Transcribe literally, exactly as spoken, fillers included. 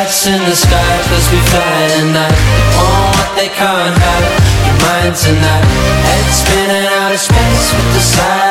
lights in the sky, cause we fly tonight. Want what they can't have, your mind tonight. Head spinning out of space with the side.